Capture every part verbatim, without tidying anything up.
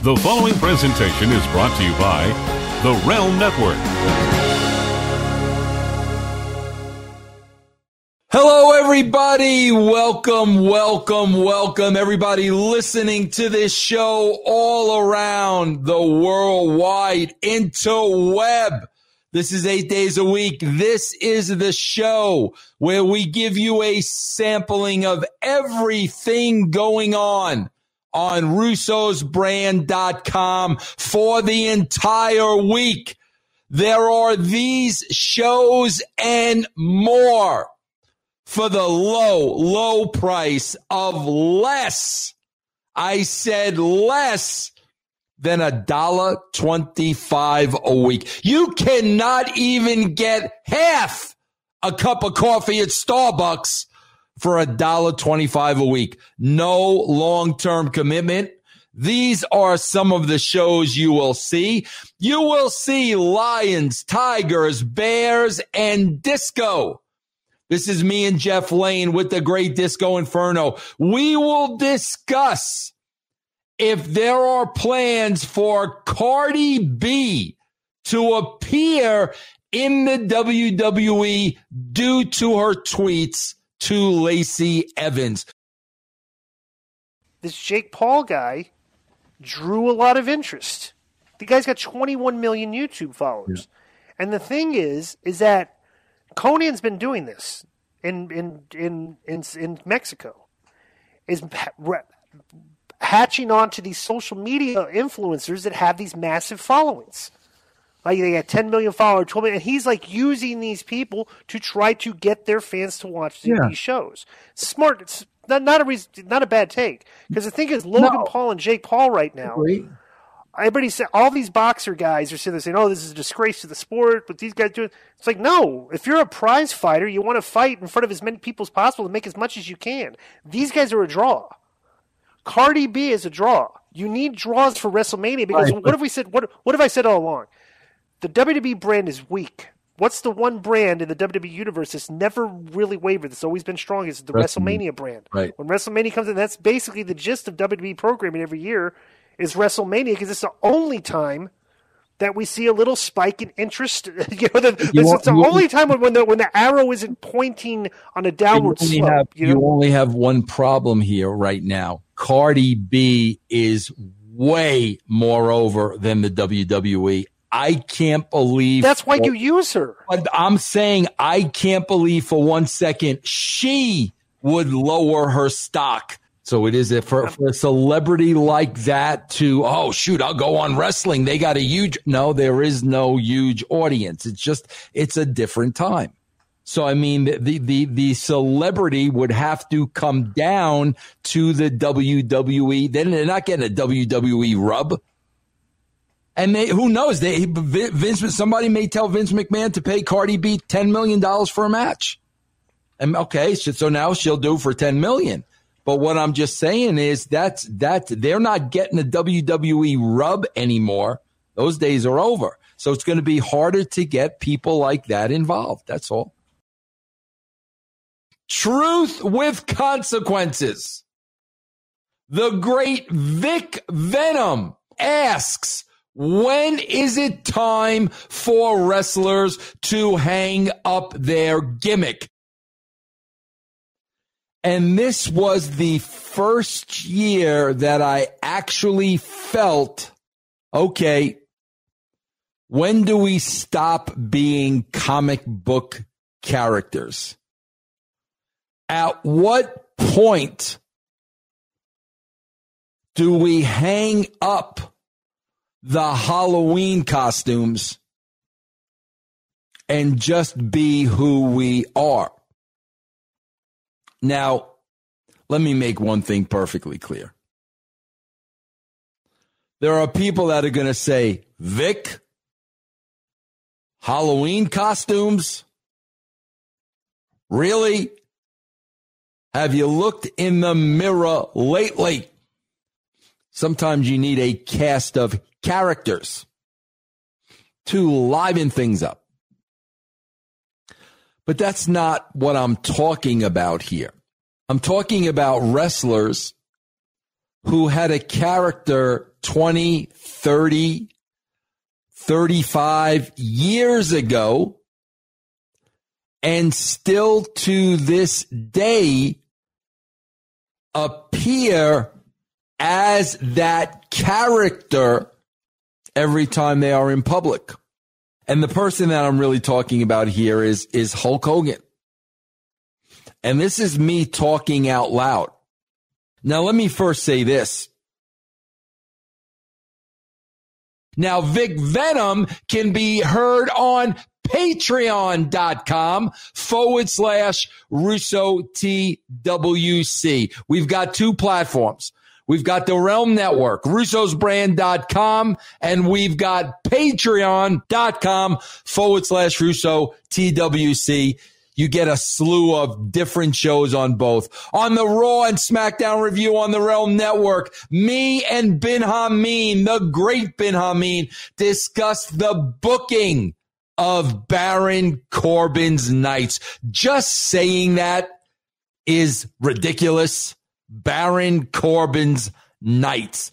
The following presentation is brought to you by The Realm Network. Hello, everybody. Welcome, welcome, welcome, everybody listening to this show all around the worldwide interweb. This is eight days a week. This is the show where we give you a sampling of everything going on on russos brand dot com for the entire week. There are these shows and more for the low, low price of less. I said less than a dollar twenty-five a week. You cannot even get half a cup of coffee at Starbucks for a dollar twenty-five a week. No long-term commitment. These are some of the shows you will see. You will see lions, tigers, bears, and disco. This is me and Jeff Lane with the Great Disco Inferno. We will discuss if there are plans for Cardi B to appear in the W W E due to her tweets to Lacey Evans. This Jake Paul guy drew a lot of interest. The guy's got twenty-one million YouTube followers. Yeah. And the thing is, is that Conan's been doing this in in in in, in Mexico. Is hatching onto these social media influencers that have these massive followings. Like they got ten million followers, twelve million, and he's like using these people to try to get their fans to watch these, yeah. these shows. Smart. It's not, not a reason, not a bad take. Because the thing is, Logan no. Paul and Jake Paul right now. Great. Everybody said all these boxer guys are sitting there saying, "Oh, this is a disgrace to the sport." But these guys do it. It's like, no. If you're a prize fighter, you want to fight in front of as many people as possible to make as much as you can. These guys are a draw. Cardi B is a draw. You need draws for WrestleMania because right. what have we said? What what have I said all along? The W W E brand is weak. What's the one brand in the W W E universe that's never really wavered? That's always been strong. Is the WrestleMania, WrestleMania brand. Right. When WrestleMania comes in, that's basically the gist of W W E programming every year is WrestleMania because it's the only time that we see a little spike in interest. you know, the, you it's the only you, time when, when the when the arrow isn't pointing on a downward you slope. Have, you, know? you only have one problem here right now. Cardi B is way more over than the W W E. I can't believe that's why you use her. But I'm saying I can't believe for one second she would lower her stock. So it is for, for a celebrity like that to, oh, shoot, I'll go on wrestling. They got a huge, no, there is no huge audience. It's just, it's a different time. So, I mean, the, the, the celebrity would have to come down to the W W E. Then they're not getting a W W E rub. And they, who knows? They, Vince, somebody may tell Vince McMahon to pay Cardi B ten million dollars for a match. And okay, so now she'll do for ten million dollars. But what I'm just saying is that's that they're not getting a W W E rub anymore. Those days are over. So it's going to be harder to get people like that involved. That's all. Truth with consequences. The great Vic Venom asks, when is it time for wrestlers to hang up their gimmick? And this was the first year that I actually felt, okay, when do we stop being comic book characters? At what point do we hang up the Halloween costumes and just be who we are? Now, let me make one thing perfectly clear. There are people that are going to say, Vic, Halloween costumes? Really? Have you looked in the mirror lately? Sometimes you need a cast of characters to liven things up. But that's not what I'm talking about here. I'm talking about wrestlers who had a character twenty, thirty, thirty-five years ago and still to this day appear as that character every time they are in public. And the person that I'm really talking about here is, is Hulk Hogan. And this is me talking out loud. Now, let me first say this. Now, Vic Venom can be heard on patreon.com forward slash Russo T W C. We've got two platforms. We've got the Realm Network, russos brand dot com, and we've got patreon.com forward slash Russo T W C. You get a slew of different shows on both. On the Raw and SmackDown review on the Realm Network, me and Ben Hameen, the great Ben Hameen, discussed the booking of Baron Corbin's Knights. Just saying that is ridiculous. Baron Corbin's Knights.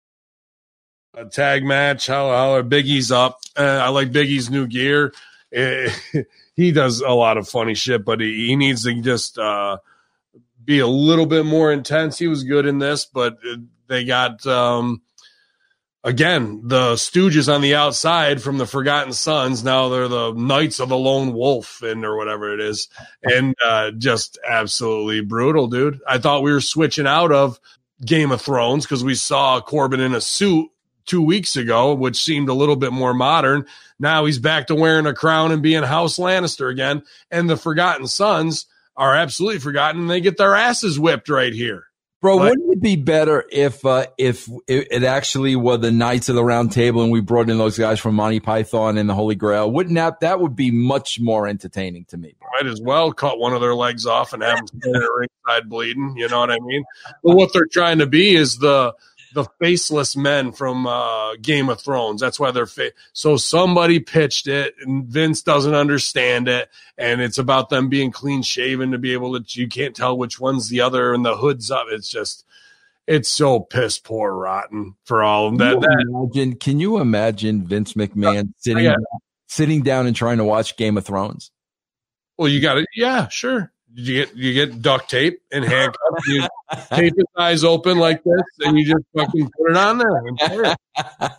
A tag match, how, how Big E's up. Uh, I like Big E's new gear. Uh, he does a lot of funny shit, but he, he needs to just uh, be a little bit more intense. He was good in this, but they got, um, again, the Stooges on the outside from the Forgotten Sons. Now they're the Knights of the Lone Wolf and or whatever it is. And uh, just absolutely brutal, dude. I thought we were switching out of Game of Thrones because we saw Corbin in a suit two weeks ago, which seemed a little bit more modern. Now he's back to wearing a crown and being House Lannister again. And the Forgotten Sons are absolutely forgotten. And they get their asses whipped right here. Bro, But- wouldn't it be better if uh, if it actually were the Knights of the Round Table and we brought in those guys from Monty Python and the Holy Grail? Wouldn't that that would be much more entertaining to me? Bro. Might as well cut one of their legs off and have them stand at ringside bleeding. You know what I mean? But what they're trying to be is the the faceless men from uh, Game of Thrones. That's why they're fa- so somebody pitched it, and Vince doesn't understand it, and it's about them being clean shaven to be able to. You can't tell which one's the other, and the hood's up. It's just, it's so piss poor rotten for all of that. Can you imagine, can you imagine Vince McMahon sitting yeah. down, sitting down and trying to watch Game of Thrones? Well, you got it. Yeah, sure. You get you get duct tape and handcuffs. You tape his eyes open like this, and you just fucking put it on there. And play it.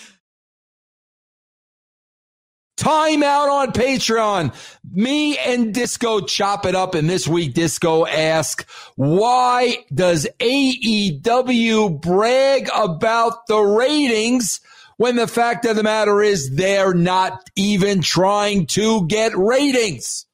Time out on Patreon. Me and Disco chop it up, and this week Disco ask, why does A E W brag about the ratings when the fact of the matter is they're not even trying to get ratings?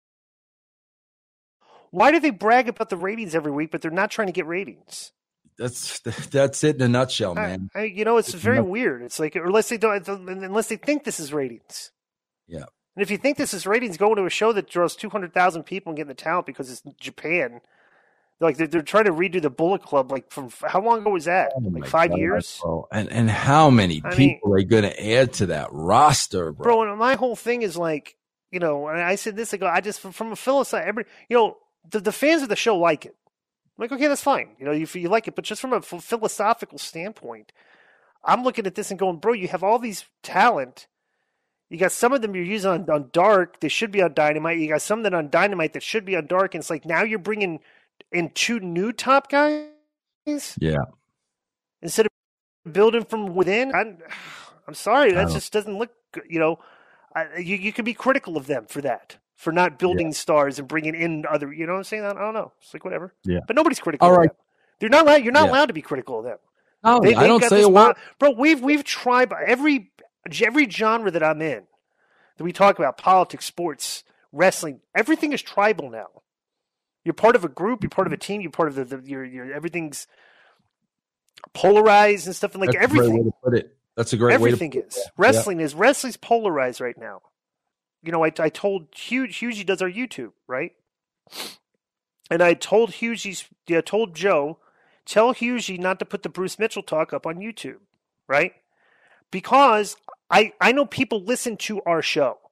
Why do they brag about the ratings every week, but they're not trying to get ratings? That's that's it in a nutshell, man. I, I, you know, it's very weird. It's like, unless they don't, unless they think this is ratings. Yeah. And if you think this is ratings, going to a show that draws two hundred thousand people and getting the talent because it's Japan, like they're, they're trying to redo the Bullet Club. Like from how long ago was that? Oh like five God, years. bro. And and how many I people mean, are going to add to that roster, bro? Bro, and my whole thing is like, you know, and I said this ago. I just from a philosophy, every you know. The, the fans of the show like it. I'm like, okay, that's fine. You know, you, you like it. But just from a philosophical standpoint, I'm looking at this and going, bro, you have all these talent. You got some of them you're using on, on Dark. They should be on Dynamite. You got some that on Dynamite that should be on Dark. And it's like now you're bringing in two new top guys? Yeah. Instead of building from within? I'm, I'm sorry. That just doesn't look good. You know, I, you, you can be critical of them for that. For not building yeah. stars and bringing in other, you know what I'm saying? I don't know. It's like whatever. Yeah. But nobody's critical. All of right. them. They're not allowed. You're not yeah. allowed to be critical of them. No, they, I don't say a word. Bro, we've we've tried every every genre that I'm in that we talk about: politics, sports, wrestling. Everything is tribal now. You're part of a group. You're part of a team. You're part of the. the your your everything's polarized and stuff. And like That's everything. A great way to put it. That's a great everything way to put it. Everything is wrestling yeah. is wrestling's polarized right now. You know, I I told Hugh Hughes does our YouTube, right? And I told Hughes, I told Joe, tell Hughes not to put the Bruce Mitchell talk up on YouTube, right? Because I, I know people listen to our show.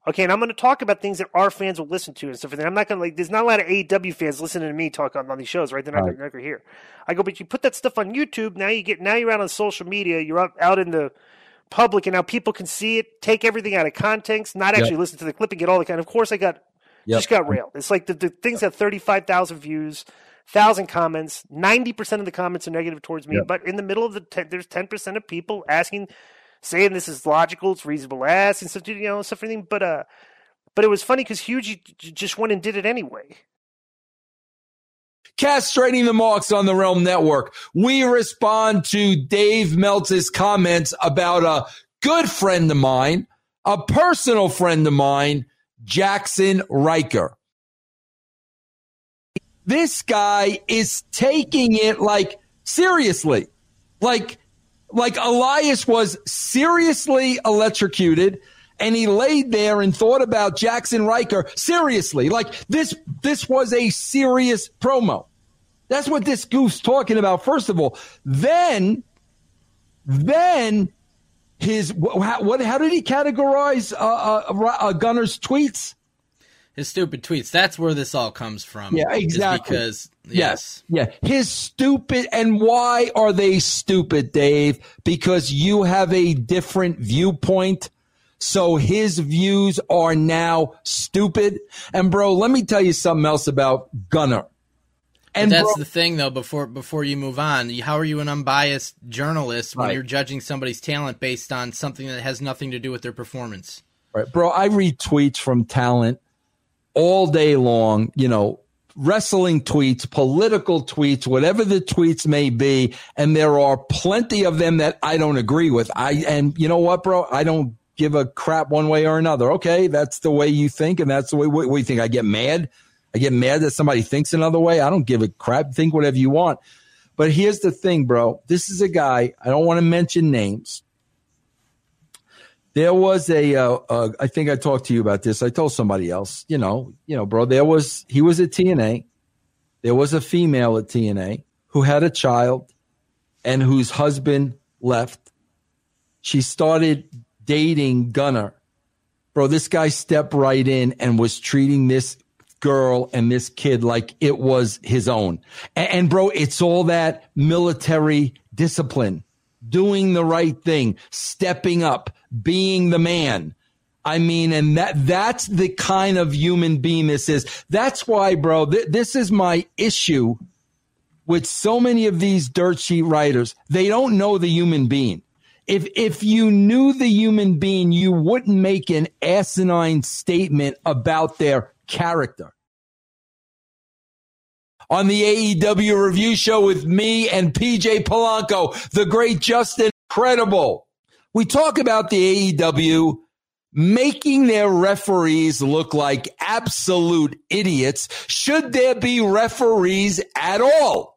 Okay, and I'm going to talk about things that our fans will listen to and stuff. And I'm not going to like. There's not a lot of A E W fans listening to me talk on, on these shows, right? They're not Right. going to hear. I go, but you put that stuff on YouTube. Now you get. Now you're out on social media. You're out, out in the public, and now people can see it. Take everything out of context. Not actually Yep. listen to the clip and get all the kind. Of course, I got Yep. just got railed. It's like the, the things got thirty-five thousand views, thousand comments. Ninety percent of the comments are negative towards me. Yep. But in the middle of the, ten, there's ten percent of people asking, saying this is logical, it's reasonable to ask, and stuff. You know, stuff everything. But uh. But it was funny because Huge just went and did it anyway. Castrating the Marks on the Realm Network. We respond to Dave Meltz's comments about a good friend of mine, a personal friend of mine, Jaxson Ryker. This guy is taking it like seriously. Like, like Elias was seriously electrocuted. And he laid there and thought about Jaxson Ryker seriously. Like this, this was a serious promo. That's what this goof's talking about. First of all, then, then his what? what how did he categorize uh, uh, uh, Gunner's tweets? His stupid tweets. That's where this all comes from. Yeah, exactly. Because yes, yeah, yeah, his stupid. And why are they stupid, Dave? Because you have a different viewpoint. So his views are now stupid. And, bro, let me tell you something else about Gunner. And that's bro, the thing, though, before before you move on. How are you an unbiased journalist when right. you're judging somebody's talent based on something that has nothing to do with their performance? Right, bro, I read tweets from talent all day long, you know, wrestling tweets, political tweets, whatever the tweets may be. And there are plenty of them that I don't agree with. I And you know what, bro? I don't give a crap one way or another. Okay, that's the way you think, and that's the way. What, what do you think? I get mad? I get mad that somebody thinks another way? I don't give a crap. Think whatever you want. But here's the thing, bro. This is a guy, I don't want to mention names. There was a, uh, uh, I think I talked to you about this. I told somebody else, you know, you know, bro, there was, he was at T N A. There was a female at T N A who had a child and whose husband left. She started dating Gunner. Bro, this guy stepped right in and was treating this girl and this kid like it was his own. And, and bro, it's all that military discipline, doing the right thing, stepping up, being the man. I mean, and that that's the kind of human being this is. That's why, bro, th- this is my issue with so many of these dirt sheet writers. They don't know the human being. If if you knew the human being, you wouldn't make an asinine statement about their character. On the A E W review show with me and P J Polanco, the great Justin Credible. We talk about the A E W making their referees look like absolute idiots. Should there be referees at all?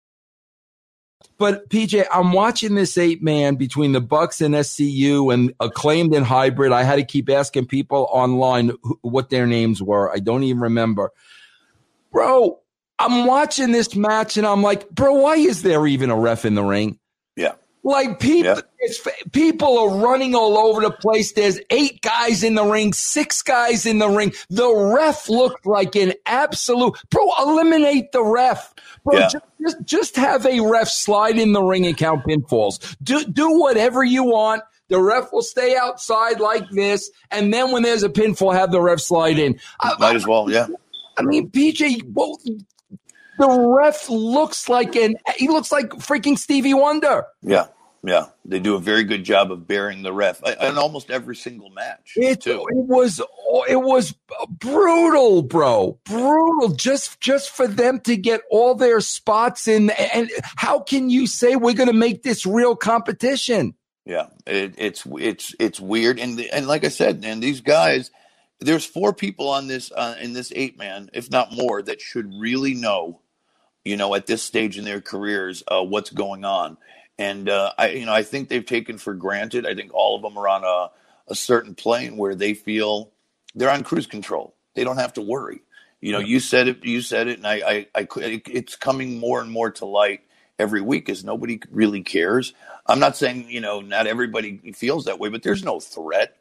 But P J, I'm watching this eight man between the Bucks and S C U and Acclaimed and Hybrid. I had to keep asking people online what their names were. I don't even remember. Bro, I'm watching this match and I'm like, bro, why is there even a ref in the ring? Yeah. Like people, yeah. it's, people are running all over the place. There's eight guys in the ring, six guys in the ring. The ref looked like an absolute, bro, eliminate the ref. Bro, yeah. just, just have a ref slide in the ring and count pinfalls. Do, do whatever you want. The ref will stay outside like this. And then when there's a pinfall, have the ref slide in. Might I, as well, yeah. I mean, P J, well, the ref looks like an, he looks like freaking Stevie Wonder. Yeah. Yeah, they do a very good job of bearing the ref in almost every single match. It, too. it was it was brutal, bro, brutal. Just just for them to get all their spots in, and how can you say we're going to make this real competition? Yeah, it, it's it's it's weird, and the, and like I said, and these guys, there's four people on this uh, in this eight man, if not more, that should really know, you know, at this stage in their careers, uh, what's going on. And, uh, I, you know, I think they've taken for granted. I think all of them are on a, a certain plane where they feel they're on cruise control. They don't have to worry. You know, you said it, you said it, and I, I, I it's coming more and more to light every week as nobody really cares. I'm not saying, you know, not everybody feels that way, but there's no threat.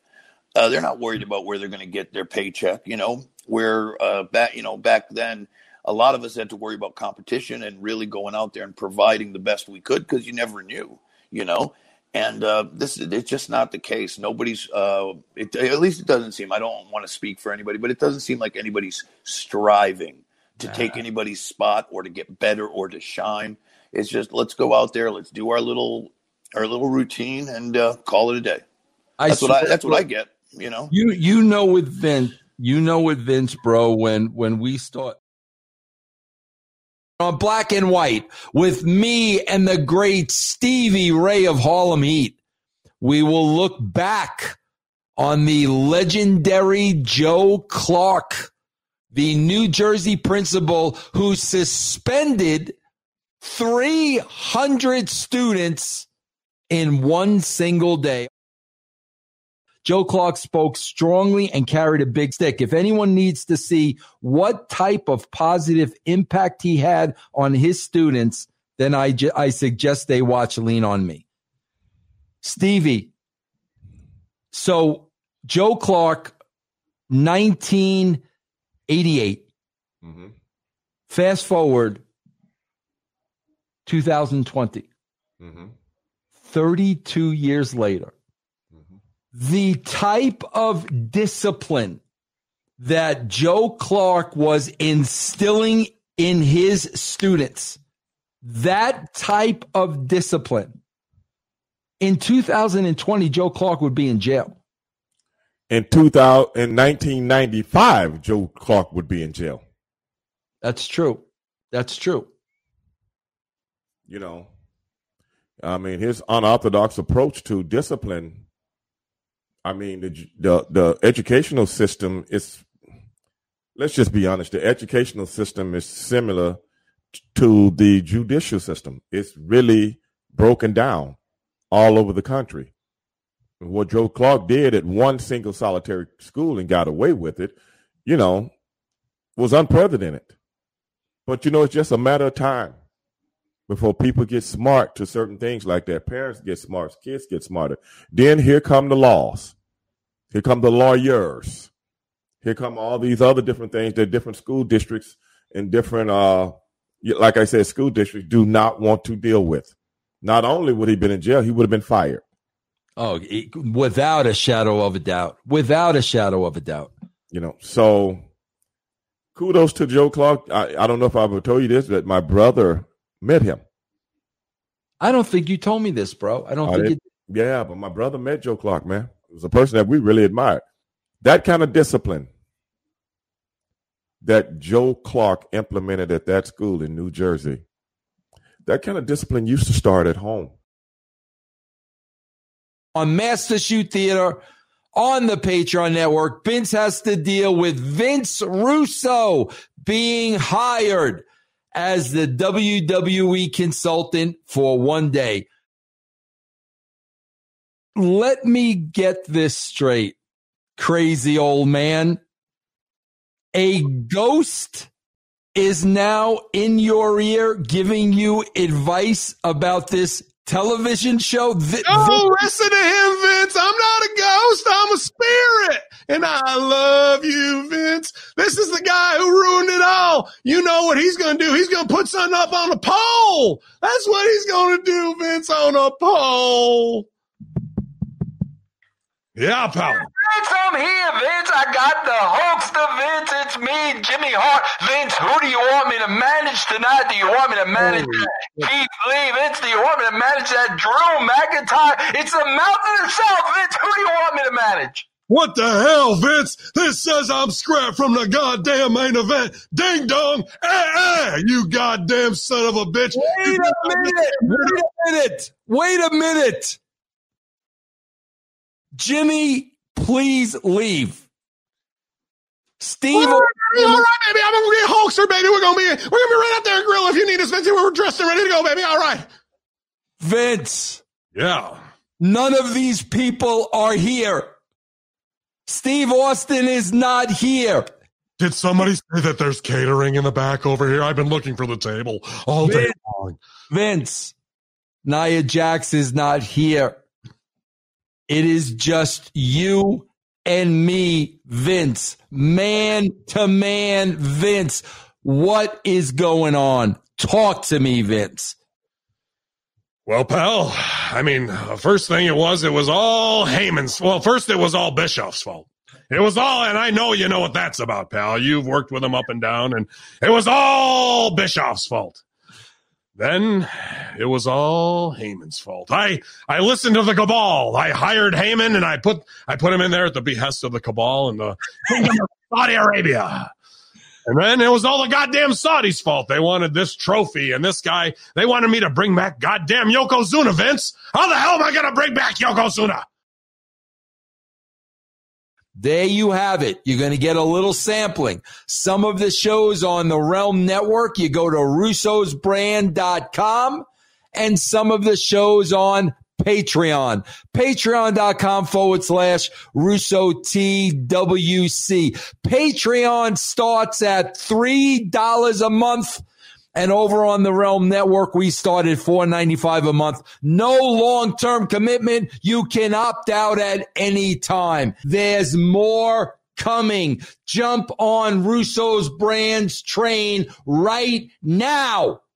Uh, they're not worried about where they're going to get their paycheck. You know, where uh, back, you know, back then, a lot of us had to worry about competition and really going out there and providing the best we could because you never knew, you know. And uh, this is it's just not the case. Nobody's, uh, it, at least it doesn't seem, I don't want to speak for anybody, but it doesn't seem like anybody's striving to nah. take anybody's spot or to get better or to shine. It's just, let's go out there, let's do our little our little routine and uh, call it a day. That's I what I that's what I get, you know. You you know with Vince, you know with Vince, bro, when when we start on Black and White with me and the great Stevie Ray of Harlem Heat, we will look back on the legendary Joe Clark, the New Jersey principal who suspended three hundred students in one single day. Joe Clark spoke strongly and carried a big stick. If anyone needs to see what type of positive impact he had on his students, then I, ju- I suggest they watch Lean on Me. Stevie, so Joe Clark, nineteen eighty-eight. Mm-hmm. Fast forward, two thousand twenty. Mm-hmm. thirty-two years later. The type of discipline that Joe Clark was instilling in his students, that type of discipline, in two thousand twenty, Joe Clark would be in jail. In two thousand, in nineteen ninety-five, Joe Clark would be in jail. That's true. That's true. You know, I mean, his unorthodox approach to discipline, I mean, the, the the educational system is, let's just be honest, the educational system is similar to the judicial system. It's really broken down all over the country. What Joe Clark did at one single solitary school and got away with it, you know, was unprecedented. But, you know, it's just a matter of time before people get smart to certain things like that. Parents get smart, kids get smarter. Then here come the laws. Here come the lawyers. Here come all these other different things that different school districts and different, uh, like I said, school districts do not want to deal with. Not only would he have been in jail, he would have been fired. Oh, without a shadow of a doubt. Without a shadow of a doubt. You know, so kudos to Joe Clark. I, I don't know if I ever told you this, but my brother met him. I don't think you told me this, bro. I don't I think you. Yeah, but my brother met Joe Clark, man. It was a person that we really admired. That kind of discipline that Joe Clark implemented at that school in New Jersey, that kind of discipline used to start at home. On Master Shoot Theater, on the Patreon Network, Vince has to deal with Vince Russo being hired as the W W E consultant for one day. Let me get this straight, crazy old man. A ghost is now in your ear giving you advice about this television show? Th- oh, listen to him, Vince. I'm not a ghost. I'm a spirit. And I love you, Vince. This is the guy who ruined it all. You know what he's going to do? He's going to put something up on a pole. That's what he's going to do, Vince, on a pole. Yeah, pal. Vince, I'm here, Vince. I got the Hulkster, Vince. It's me, Jimmy Hart. Vince, who do you want me to manage tonight? Do you want me to manage oh, Keith Lee? Vince, do you want me to manage that Drew McIntyre? It's the Mountain of the South, Vince. Who do you want me to manage? What the hell, Vince? This says I'm scrapped from the goddamn main event. Ding dong. Eh, eh, you goddamn son of a bitch. Wait a minute. Wait a minute. Wait a minute. Jimmy, please leave. Steve, all right, all right, baby. I'm gonna get Hulkster, baby. We're gonna be we're gonna be right out there and grill if you need us, Vince. We're dressed and ready to go, baby. All right. Vince. Yeah. None of these people are here. Steve Austin is not here. Did somebody say that there's catering in the back over here? I've been looking for the table all Vince, day long. Vince, Nia Jax is not here. It is just you and me, Vince. Man to man, Vince. What is going on? Talk to me, Vince. Well, pal, I mean, the first thing it was, it was all Heyman's. Well, first it was all Bischoff's fault. It was all, and I know you know what that's about, pal. You've worked with him up and down, and it was all Bischoff's fault. Then it was all Heyman's fault. I, I listened to the cabal. I hired Heyman, and I put I put him in there at the behest of the cabal and the Kingdom of Saudi Arabia. And then it was all the goddamn Saudis' fault. They wanted this trophy and this guy. They wanted me to bring back goddamn Yokozuna, Vince. How the hell am I going to bring back Yokozuna? There you have it. You're going to get a little sampling. Some of the shows on the Realm Network, you go to russos brand dot com, and some of the shows on Patreon. Patreon.com forward slash Russo T W C. Patreon starts at three dollars a month. And over on the Realm Network, we start at four dollars and ninety-five cents a month. No long-term commitment. You can opt out at any time. There's more coming. Jump on Russo's Brands train right now.